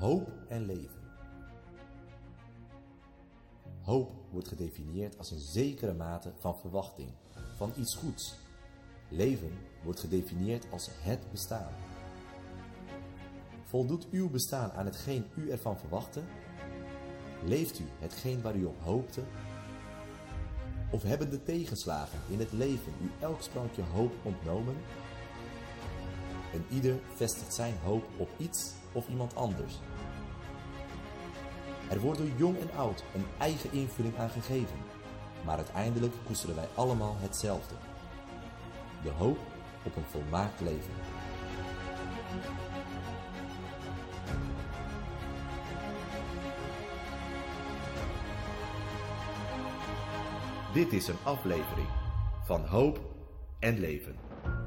Hoop en leven. Hoop wordt gedefinieerd als een zekere mate van verwachting, van iets goeds. Leven wordt gedefinieerd als het bestaan. Voldoet uw bestaan aan hetgeen u ervan verwachtte? Leeft u hetgeen waar u op hoopte? Of hebben de tegenslagen in het leven u elk sprankje hoop ontnomen? En ieder vestigt zijn hoop op iets of iemand anders. Er wordt door jong en oud een eigen invulling aan gegeven, maar uiteindelijk koesteren wij allemaal hetzelfde. De hoop op een volmaakt leven. Dit is een aflevering van Hoop en Leven.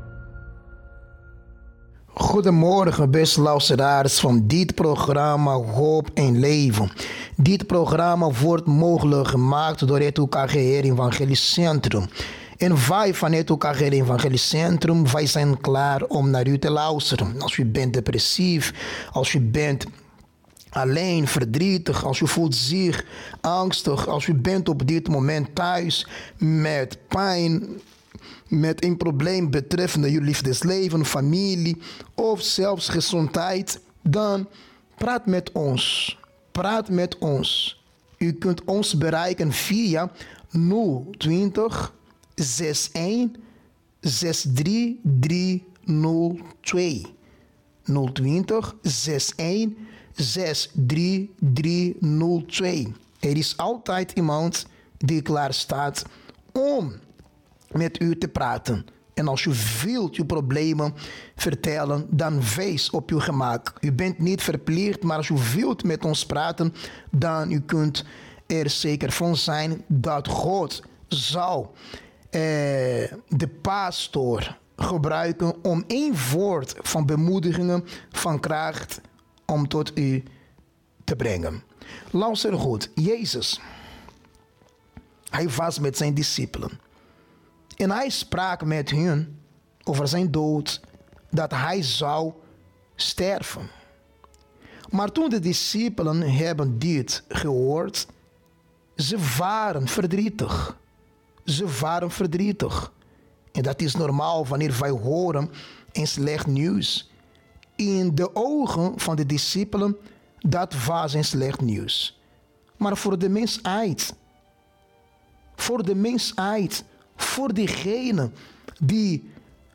Goedemorgen, beste luisteraars van dit programma Hoop en Leven. Dit programma wordt mogelijk gemaakt door het UKG Evangelisch Centrum. En wij van het UKG Evangelisch Centrum, wij zijn klaar om naar u te luisteren. Als u bent depressief, als u bent alleen, verdrietig, als u voelt zich angstig, als u bent op dit moment thuis met pijn, met een probleem betreffende uw liefdesleven, familie of zelfs gezondheid, dan praat met ons. Praat met ons. U kunt ons bereiken via 020 61 63302. 020 61 63302. Er is altijd iemand die klaar staat om met u te praten. En als u wilt uw problemen vertellen, dan wees op uw gemak. U bent niet verplicht, maar als u wilt met ons praten, dan u kunt er zeker van zijn dat God zal de pastor gebruiken om één woord van bemoedigingen, van kracht, om tot u te brengen. Luister goed, Jezus, hij was met zijn discipelen. En hij sprak met hen over zijn dood, dat hij zou sterven. Maar toen de discipelen hebben dit gehoord, ze waren verdrietig. Ze waren verdrietig. En dat is normaal wanneer wij horen een slecht nieuws. In de ogen van de discipelen, dat was een slecht nieuws. Maar voor de mensheid, voor diegenen die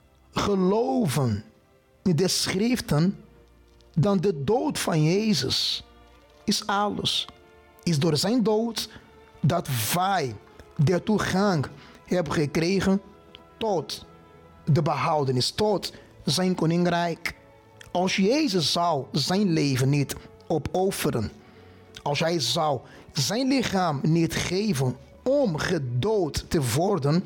geloven in de schriften, dan de dood van Jezus is alles. Is door zijn dood dat wij de toegang hebben gekregen tot de behoudenis, tot zijn koninkrijk. Als Jezus zou zijn leven niet opofferen, als hij zou zijn lichaam niet geven om gedood te worden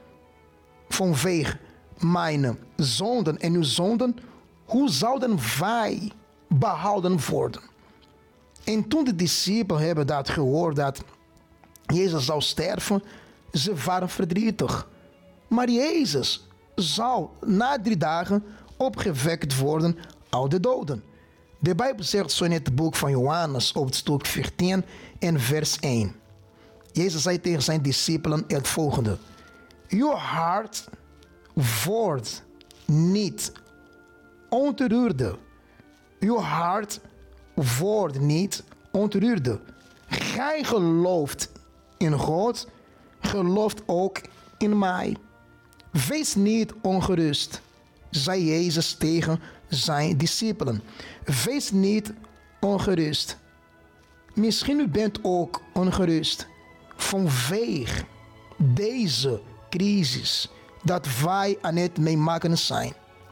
vanwege mijn zonden en uw zonden, hoe zouden wij behouden worden? En toen de discipelen hebben dat gehoord, dat Jezus zou sterven, ze waren verdrietig. Maar Jezus zou na 3 dagen opgewekt worden uit de doden. De Bijbel zegt zo in het boek van Johannes, hoofdstuk 14 en vers 1. Jezus zei tegen zijn discipelen het volgende: uw hart wordt niet ontroerd. Uw hart wordt niet ontroerd. Gij gelooft in God, gelooft ook in mij. Wees niet ongerust, zei Jezus tegen zijn discipelen. Wees niet ongerust. Misschien u bent ook ongerust vanwege deze crisis dat wij aan het meemaken zijn.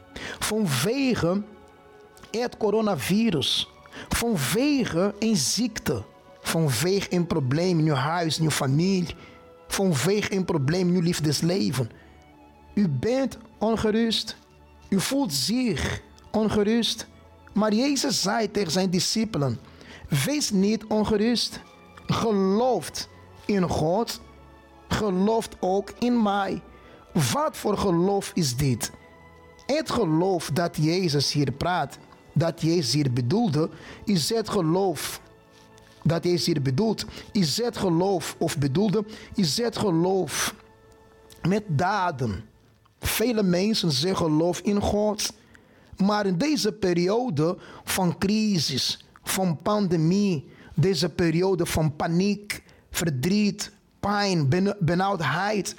Vanwege het coronavirus. Vanwege een ziekte. Vanwege een probleem in uw huis, in uw familie. Vanwege een probleem in uw liefdesleven. U bent ongerust. U voelt zich ongerust. Maar Jezus zei tegen zijn discipelen: wees niet ongerust. Gelooft in God. Gelooft ook in mij. Wat voor geloof is dit? Het geloof dat Jezus hier praat dat Jezus hier bedoelde, is het geloof. Dat Jezus hier bedoelt, is het geloof, of bedoelde, is het geloof met daden. Vele mensen zeggen geloof in God. Maar in deze periode van crisis, van pandemie, deze periode van paniek, verdriet, pijn, benauwdheid.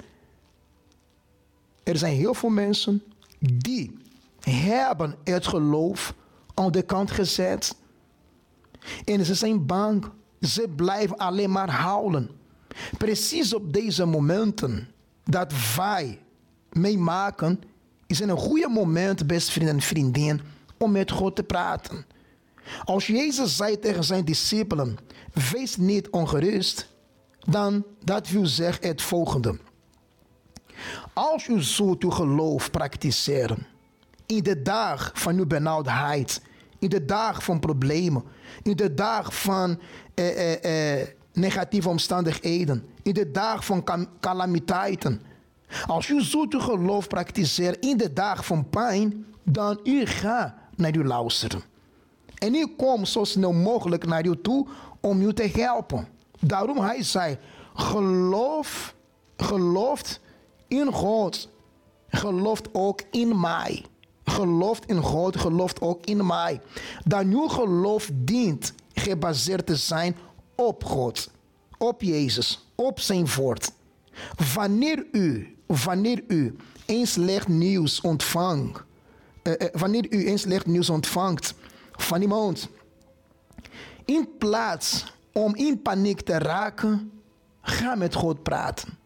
Er zijn heel veel mensen die hebben het geloof aan de kant gezet. En ze zijn bang. Ze blijven alleen maar huilen. Precies op deze momenten dat wij meemaken, is een goede moment, beste vrienden en vriendinnen, om met God te praten. Als Jezus zei tegen zijn discipelen, wees niet ongerust, dan dat wil zeggen het volgende. Als u zult uw geloof praktiseren, in de dag van uw benauwdheid, in de dag van problemen, in de dag van negatieve omstandigheden, in de dag van calamiteiten. Als u zult uw geloof praktiseren in de dag van pijn, dan u gaat naar u luisteren. En u komt zo snel mogelijk naar u toe om u te helpen. Daarom hij zei, gelooft in God, gelooft ook in mij. Gelooft in God, gelooft ook in mij. Dat uw geloof dient gebaseerd te zijn op God, op Jezus, op zijn woord. Wanneer u een slecht nieuws ontvangt, van iemand, in plaats om in paniek te raken, ga met God praten.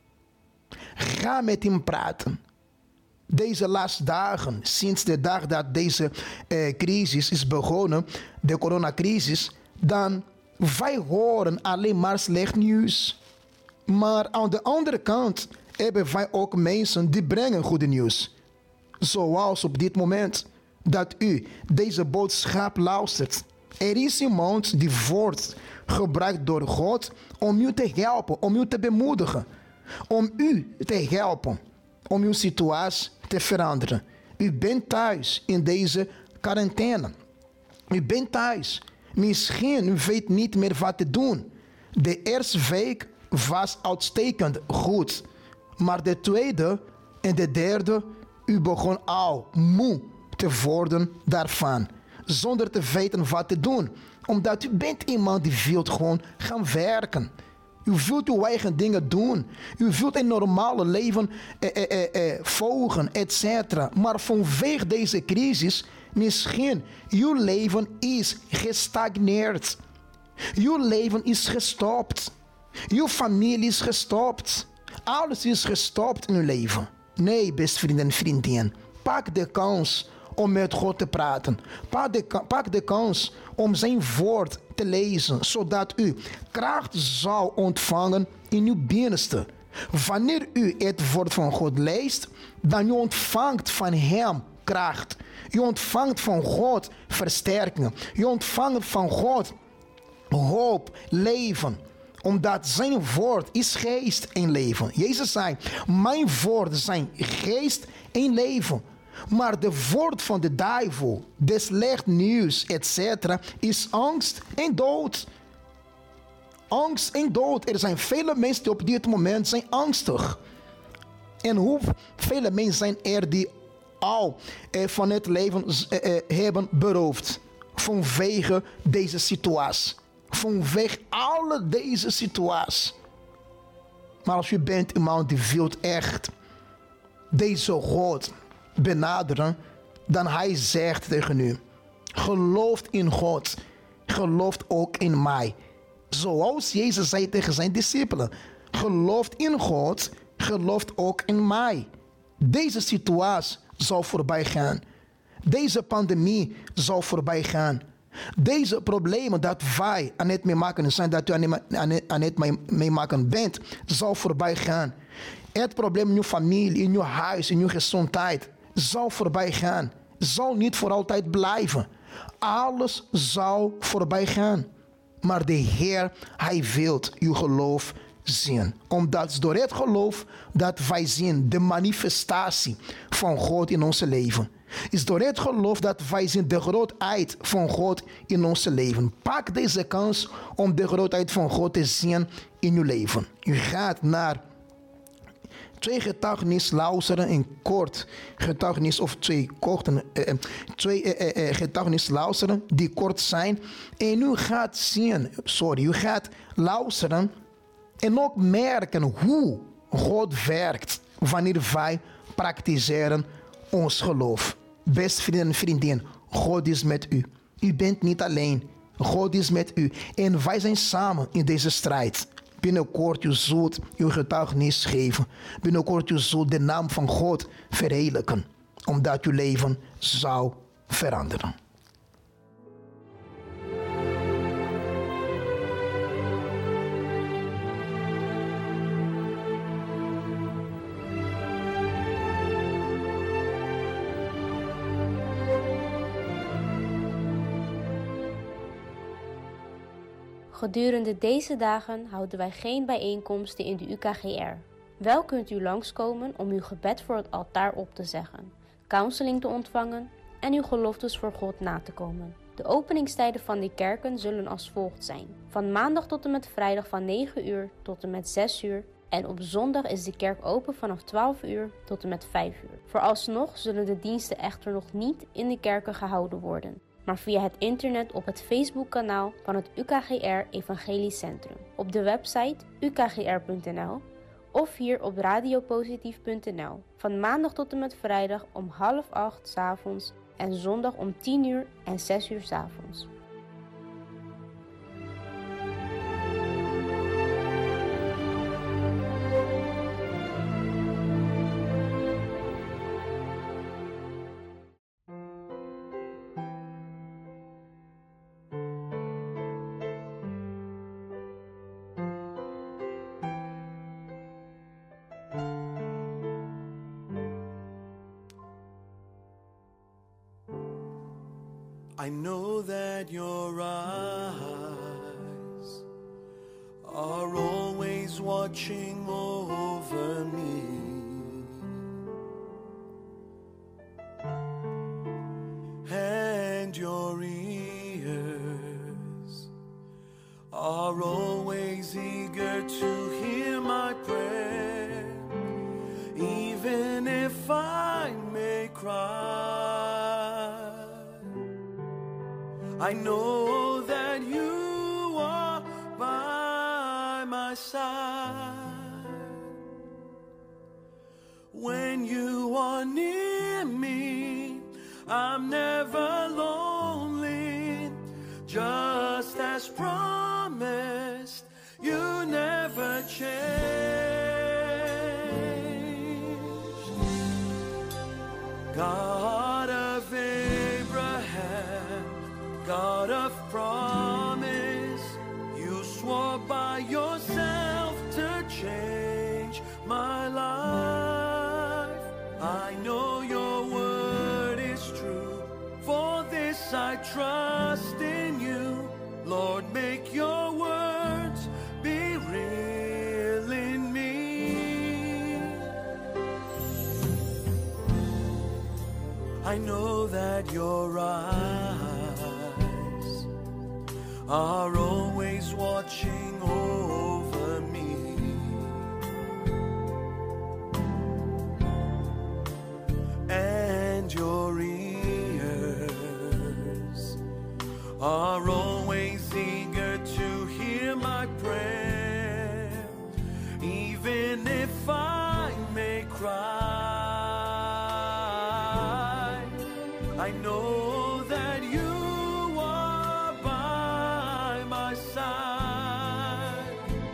Ga met hem praten. Deze laatste dagen, sinds de dag dat deze crisis is begonnen, de coronacrisis, dan wij horen alleen maar slecht nieuws. Maar aan de andere kant hebben wij ook mensen die brengen goede nieuws. Zoals op dit moment dat u deze boodschap luistert. Er is iemand die wordt gebruikt door God om u te helpen, om u te bemoedigen. Om u te helpen, om uw situatie te veranderen. U bent thuis in deze quarantaine. U bent thuis. Misschien u weet niet meer wat te doen. De eerste week was uitstekend goed. Maar de tweede en de derde, u begon al moe te worden daarvan. Zonder te weten wat te doen. Omdat u bent iemand die wilt gewoon gaan werken. U wilt uw eigen dingen doen. U wilt een normale leven volgen, etc. Maar vanwege deze crisis, misschien uw leven is gestagneerd. Uw leven is gestopt. Uw familie is gestopt. Alles is gestopt in uw leven. Nee, beste vrienden en vriendinnen. Pak de kans om met God te praten. Pak de kans om zijn woord te lezen, zodat u kracht zal ontvangen in uw binnenste. Wanneer u het woord van God leest, dan u ontvangt van hem kracht. U ontvangt van God versterking. U ontvangt van God hoop, leven. Omdat zijn woord is geest en leven. Jezus zei, mijn woorden zijn geest en leven. Maar de woord van de duivel, de slecht nieuws, etc. is angst en dood. Angst en dood. Er zijn vele mensen die op dit moment zijn angstig. En hoeveel mensen zijn er die al van het leven hebben beroofd. Vanwege deze situatie. Vanwege alle deze situatie. Maar als u bent iemand die wilt echt deze God benaderen, dan hij zegt tegen u, gelooft in God, gelooft ook in mij. Zoals Jezus zei tegen zijn discipelen, gelooft in God, gelooft ook in mij. Deze situatie zal voorbij gaan. Deze pandemie zal voorbij gaan. Deze problemen dat wij aan het meemaken zijn, dat u aan het meemaken bent, zal voorbij gaan. Het probleem in uw familie, in uw huis, in uw gezondheid, zal voorbij gaan. Zal niet voor altijd blijven. Alles zal voorbij gaan. Maar de Heer, hij wil uw geloof zien. Omdat door het geloof dat wij zien de manifestatie van God in ons leven. Is door het geloof dat wij zien de grootheid van God in ons leven. Pak deze kans om de grootheid van God te zien in uw leven. U gaat naar 2 getuigenissen luisteren, een kort getuigenis of twee getuigenissen luisteren die kort zijn. En u gaat luisteren en ook merken hoe God werkt wanneer wij praktiseren ons geloof. Beste vrienden en vriendinnen, God is met u. U bent niet alleen. God is met u. En wij zijn samen in deze strijd. Binnenkort u zult uw getuigenis geven. Binnenkort u zult de naam van God verheerlijken. Omdat uw leven zou veranderen. Gedurende deze dagen houden wij geen bijeenkomsten in de UKGR. Wel kunt u langskomen om uw gebed voor het altaar op te zeggen, counseling te ontvangen en uw geloftes voor God na te komen. De openingstijden van de kerken zullen als volgt zijn. Van maandag tot en met vrijdag van 9 uur tot en met 6 uur. En op zondag is de kerk open vanaf 12 uur tot en met 5 uur. Vooralsnog zullen de diensten echter nog niet in de kerken gehouden worden, maar via het internet op het Facebookkanaal van het UKGR Evangelisch Centrum, op de website ukgr.nl of hier op radiopositief.nl. Van maandag tot en met vrijdag om 7:30 's avonds en zondag om 10 uur en 6 uur 's avonds. I know that your eyes are always watching over me, and your ears are always eager to hear my prayer, even if I may cry. I know that you are by my side. When you are near me, I'm never lonely. Just as promised, you never change. God of Abraham, God of promise, you swore by yourself to change my life. I know your word is true, for this I trust in you. Lord, make your words be real in me. I know that your eyes are always watching over me, and your ears are always eager to hear my prayer, even if I may cry. I know that you are by my side.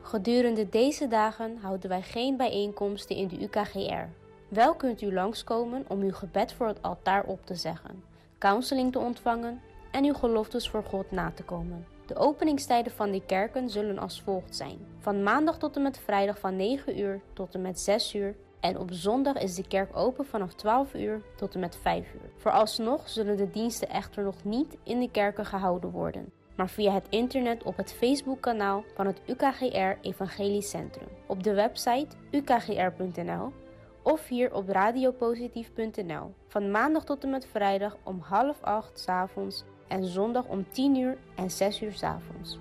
Gedurende deze dagen houden wij geen bijeenkomsten in de UKGR. Wel kunt u langskomen om uw gebed voor het altaar op te zeggen, counseling te ontvangen en uw geloftes voor God na te komen. De openingstijden van de kerken zullen als volgt zijn. Van maandag tot en met vrijdag van 9 uur tot en met 6 uur. En op zondag is de kerk open vanaf 12 uur tot en met 5 uur. Vooralsnog zullen de diensten echter nog niet in de kerken gehouden worden, maar via het internet op het Facebookkanaal van het UKGR Evangelisch Centrum, op de website ukgr.nl of hier op radiopositief.nl. Van maandag tot en met vrijdag om 7:30 's avonds en zondag om 10 uur en 6 uur 's avonds.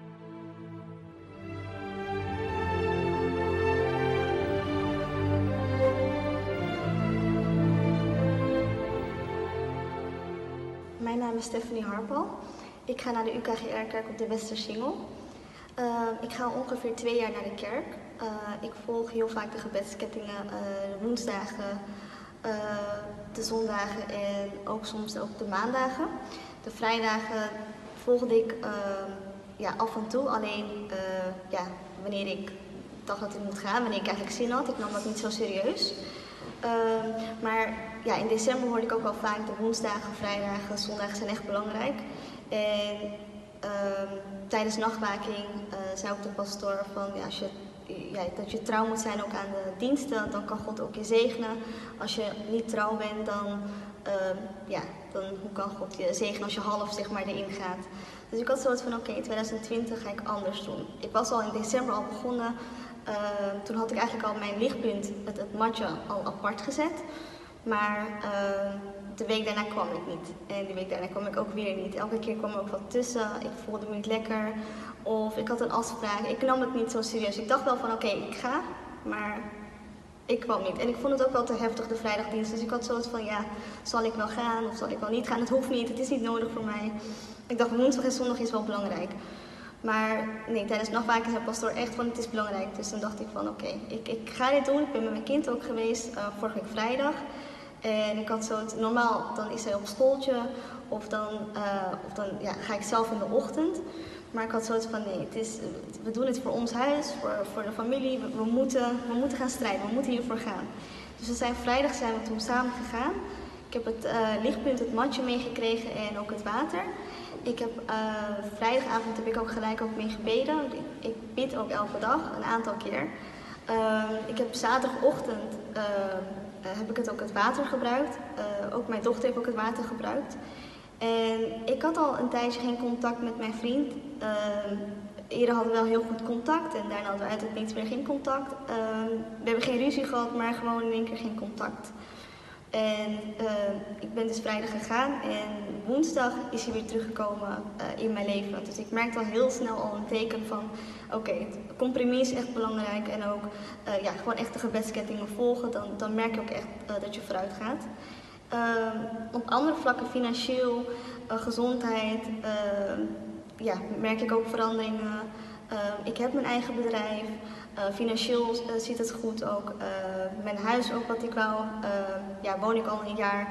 Mijn naam is Stephanie Harpel. Ik ga naar de UKGR-kerk op de Westersingel. Ik ga ongeveer 2 jaar naar de kerk. Ik volg heel vaak de gebedskettingen, de woensdagen, de zondagen en ook soms ook de maandagen. De vrijdagen volgde ik af en toe, alleen wanneer ik dacht dat ik moet gaan, wanneer ik eigenlijk zin had. Ik nam dat niet zo serieus. Maar ja, in december hoorde ik ook wel vaak de woensdagen, vrijdagen, zondagen zijn echt belangrijk. En tijdens nachtwaking zei ook de pastoor van dat je trouw moet zijn ook aan de diensten, dan kan God ook je zegenen. Als je niet trouw bent, dan hoe kan God je zegenen als je half zeg maar erin gaat. Dus ik had zoiets van oké, 2020 ga ik anders doen. Ik was al in december al begonnen. Toen had ik eigenlijk al mijn lichtpunt, het matje, al apart gezet. Maar de week daarna kwam ik niet. En de week daarna kwam ik ook weer niet. Elke keer kwam er ook wat tussen. Ik voelde me niet lekker. Of ik had een afspraak. Ik nam het niet zo serieus. Ik dacht wel van oké, ik ga. Maar ik kwam niet. En ik vond het ook wel te heftig, de vrijdagdienst. Dus ik had zoiets van zal ik wel gaan of zal ik wel niet gaan? Het hoeft niet, het is niet nodig voor mij. Ik dacht woensdag en zondag is wel belangrijk. Maar nee, tijdens nachtwaken zei pastoor echt van het is belangrijk. Dus toen dacht ik van oké, ik ga dit doen. Ik ben met mijn kind ook geweest vorige week vrijdag. En ik had zo normaal dan is hij op schooltje of dan ga ik zelf in de ochtend. Maar ik had zoiets van nee, we doen het voor ons huis, voor de familie. We moeten gaan strijden, we moeten hiervoor gaan. Dus vrijdag zijn we toen samen gegaan. Ik heb het lichtpunt, het matje meegekregen en ook het water. Ik heb vrijdagavond heb ik ook gelijk mee gebeden. Ik bid ook elke dag, een aantal keer. Ik heb zaterdagochtend heb ik het water gebruikt. Ook mijn dochter heeft ook het water gebruikt. En ik had al een tijdje geen contact met mijn vriend. Eerder hadden we wel heel goed contact en daarna hadden we uit het niets meer geen contact. We hebben geen ruzie gehad, maar gewoon in één keer geen contact. En ik ben dus vrijdag gegaan en woensdag is hij weer teruggekomen in mijn leven. Dus ik merkte al heel snel al een teken van oké, het compromis is echt belangrijk. En ook gewoon echt de gebedskettingen volgen, dan merk je ook echt dat je vooruit gaat. Op andere vlakken, financieel, gezondheid, merk ik ook veranderingen. Ik heb mijn eigen bedrijf. Financieel ziet het goed ook. Mijn huis ook wat ik wou. Woon ik al een jaar.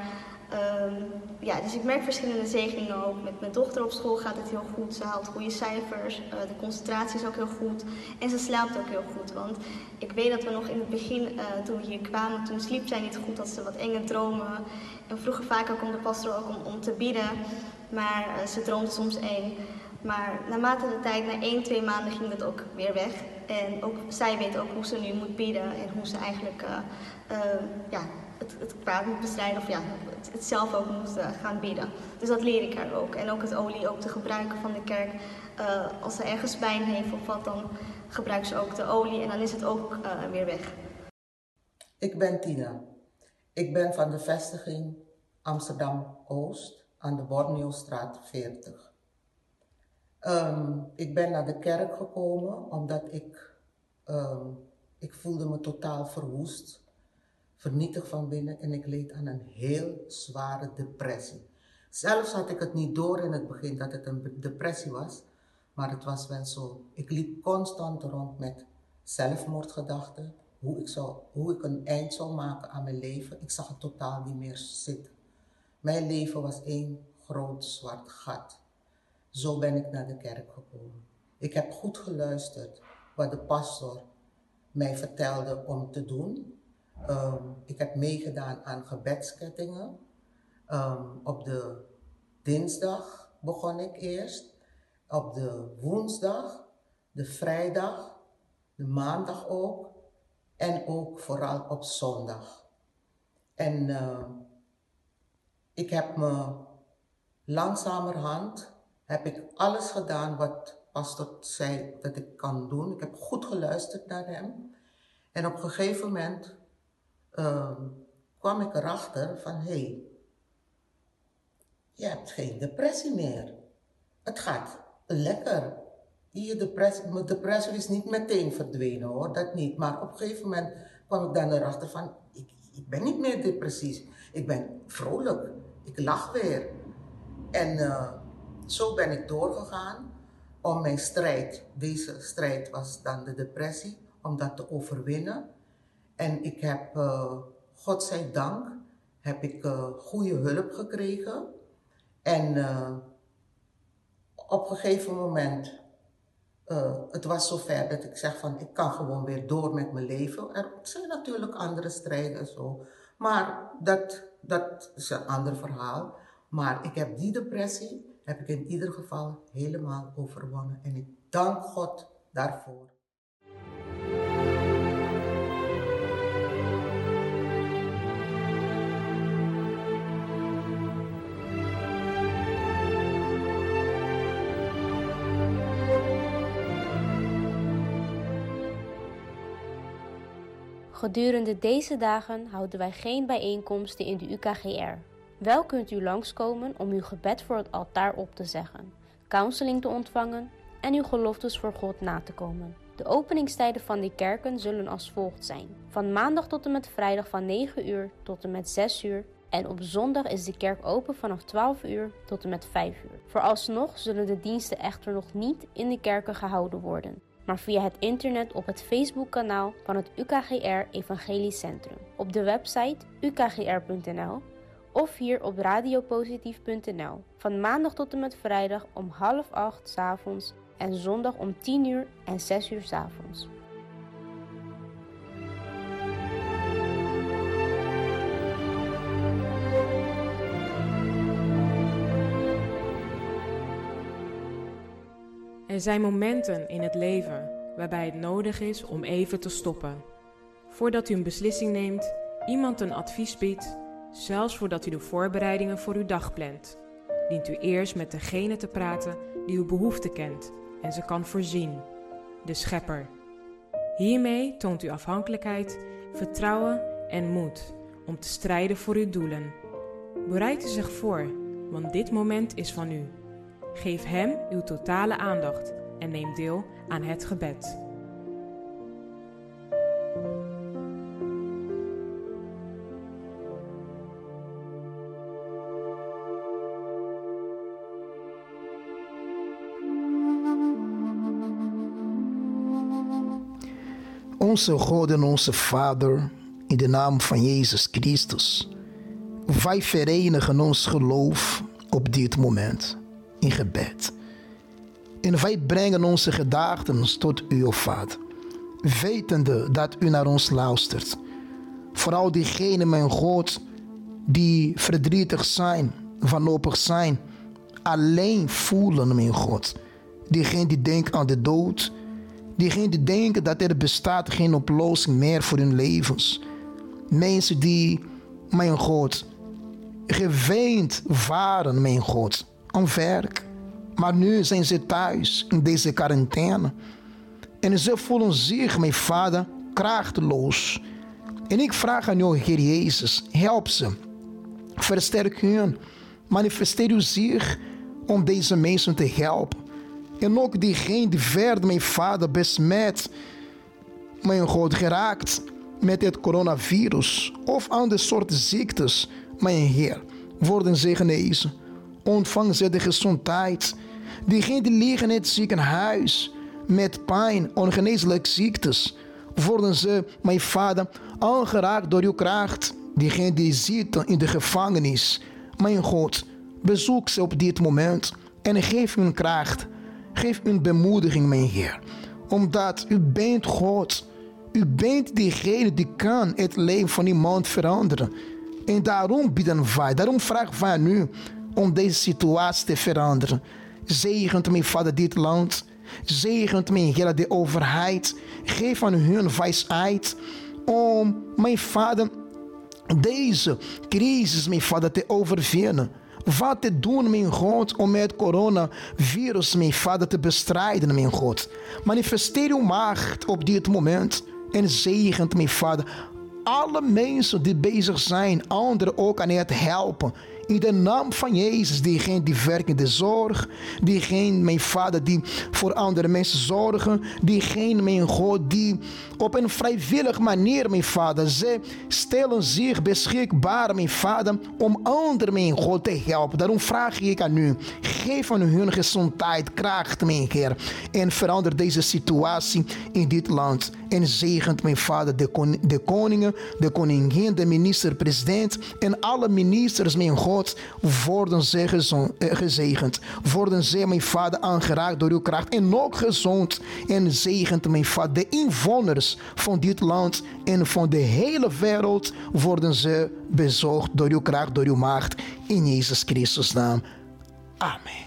Dus ik merk verschillende zegeningen ook. Met mijn dochter op school gaat het heel goed. Ze haalt goede cijfers. De concentratie is ook heel goed. En ze slaapt ook heel goed. Want ik weet dat we nog in het begin, toen we hier kwamen, toen sliep zij niet goed. Dat ze wat enge dromen. En vroeger vaak ook om de pastoor ook om te bidden. Maar ze droomde soms eng. Maar naarmate de tijd, na 1-2 maanden ging dat ook weer weg. En ook zij weet ook hoe ze nu moet bidden en hoe ze eigenlijk het kwaad moet bestrijden of het zelf ook moet gaan bidden. Dus dat leer ik haar ook. En ook het olie ook te gebruiken van de kerk. Als ze ergens pijn heeft of wat, dan gebruikt ze ook de olie en dan is het ook weer weg. Ik ben Tina. Ik ben van de vestiging Amsterdam-Oost aan de Borneostraat 40. Ik ben naar de kerk gekomen omdat ik voelde me totaal verwoest, vernietigd van binnen en ik leed aan een heel zware depressie. Zelfs had ik het niet door in het begin dat het een depressie was, maar het was wel zo. Ik liep constant rond met zelfmoordgedachten, hoe ik een eind zou maken aan mijn leven. Ik zag het totaal niet meer zitten. Mijn leven was één groot zwart gat. Zo ben ik naar de kerk gekomen. Ik heb goed geluisterd wat de pastor mij vertelde om te doen. Ik heb meegedaan aan gebedskettingen. Op de dinsdag begon ik eerst. Op de woensdag, de vrijdag, de maandag ook. En ook vooral op zondag. En ik heb me langzamerhand alles gedaan wat pastor zei dat ik kan doen. Ik heb goed geluisterd naar hem. En op een gegeven moment kwam ik erachter van, hé, je hebt geen depressie meer. Het gaat lekker. Mijn depressie is niet meteen verdwenen hoor, dat niet. Maar op een gegeven moment kwam ik dan erachter van, ik ben niet meer depressief. Ik ben vrolijk. Ik lach weer. En zo ben ik doorgegaan om mijn strijd. Deze strijd was dan de depressie, om dat te overwinnen. En ik heb, godzijdank, goede hulp gekregen. En op een gegeven moment, het was zover dat ik zeg van, ik kan gewoon weer door met mijn leven. Er zijn natuurlijk andere strijden en zo, maar dat is een ander verhaal. Maar ik heb die depressie, heb ik in ieder geval helemaal overwonnen. En ik dank God daarvoor. Gedurende deze dagen houden wij geen bijeenkomsten in de UKGR. Wel kunt u langskomen om uw gebed voor het altaar op te zeggen, counseling te ontvangen en uw geloftes voor God na te komen. De openingstijden van die kerken zullen als volgt zijn. Van maandag tot en met vrijdag van 9 uur tot en met 6 uur. En op zondag is de kerk open vanaf 12 uur tot en met 5 uur. Vooralsnog zullen de diensten echter nog niet in de kerken gehouden worden, maar via het internet op het Facebookkanaal van het UKGR Evangelisch Centrum, op de website ukgr.nl of hier op radiopositief.nl. Van maandag tot en met vrijdag om 7:30 's avonds en zondag om 10 uur en 6 uur 's avonds. Er zijn momenten in het leven waarbij het nodig is om even te stoppen. Voordat u een beslissing neemt, iemand een advies biedt, zelfs voordat u de voorbereidingen voor uw dag plant, dient u eerst met degene te praten die uw behoeften kent en ze kan voorzien, de Schepper. Hiermee toont u afhankelijkheid, vertrouwen en moed om te strijden voor uw doelen. Bereid u zich voor, want dit moment is van u. Geef hem uw totale aandacht en neem deel aan het gebed. Onze God en onze Vader, in de naam van Jezus Christus, wij verenigen ons geloof op dit moment in gebed. En wij brengen onze gedachten tot u, o Vader, wetende dat u naar ons luistert. Vooral diegenen, mijn God, die verdrietig zijn, wanhopig zijn, alleen voelen, mijn God. Diegenen die denken aan de dood, diegenen die denken dat er bestaat geen oplossing meer voor hun levens. Mensen die, mijn God, geweend waren, mijn God, aan werk. Maar nu zijn ze thuis in deze quarantaine. En ze voelen zich, mijn Vader, krachteloos. En ik vraag aan jou, Heer Jezus, help ze. Versterk hun. Manifesteer uw zich om deze mensen te helpen. En ook diegenen die verder, mijn Vader, besmet, mijn God, geraakt met het coronavirus of andere soorten ziektes, mijn Heer, worden ze genezen. Ontvangen ze de gezondheid. Diegenen die liggen in het ziekenhuis met pijn, ongeneeslijke ziektes, worden ze, mijn Vader, aangeraakt door uw kracht. Diegenen die zitten in de gevangenis, mijn God, bezoek ze op dit moment en geef hun kracht. Geef hun bemoediging, mijn Heer. Omdat u bent God. U bent diegene die kan het leven van iemand veranderen. En daarom bidden wij, daarom vragen wij aan u om deze situatie te veranderen. Zegent mijn Vader dit land. Zegent mijn Heer de overheid. Geef aan hun wijsheid om, mijn Vader, deze crisis, mijn Vader, te overwinnen. Wat te doen, mijn God, om het coronavirus, mijn Vader, te bestrijden, mijn God. Manifesteer uw macht op dit moment en zegent, mijn Vader, alle mensen die bezig zijn, anderen ook aan het helpen. In de naam van Jezus, diegene die werkt in de zorg, diegene, mijn Vader, die voor andere mensen zorgen, diegene, mijn God, die op een vrijwillige manier, mijn Vader, ze stellen zich beschikbaar, mijn Vader, om anderen, mijn God, te helpen. Daarom vraag ik aan u, geef aan hun gezondheid, kracht, mijn Heer, en verander deze situatie in dit land. En zegent, mijn Vader, de koningen, de koningin, de minister-president en alle ministers, mijn God, worden ze gezegend. Worden ze, mijn Vader, aangeraakt door uw kracht en ook gezond. En zegent, mijn Vader, de inwoners van dit land en van de hele wereld worden ze bezorgd door uw kracht, door uw macht. In Jezus Christus' naam. Amen.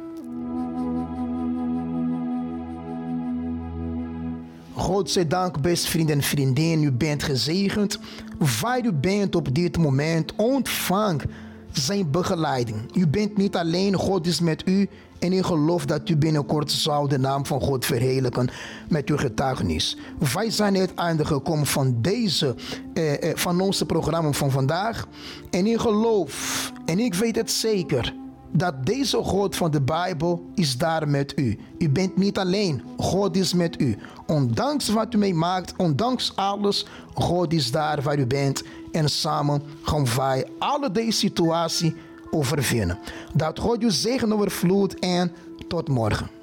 God zij dank, beste vrienden en vriendinnen, u bent gezegend. Waar u bent op dit moment, ontvang zijn begeleiding. U bent niet alleen, God is met u. En ik geloof dat u binnenkort zal de naam van God verheerlijken met uw getuigenis. Wij zijn het einde gekomen van onze programma van vandaag. En ik geloof, en ik weet het zeker, dat deze God van de Bijbel is daar met u. U bent niet alleen, God is met u. Ondanks wat u meemaakt, ondanks alles, God is daar waar u bent. En samen gaan wij alle deze situatie overwinnen. Dat God u zegen overvloedt en tot morgen.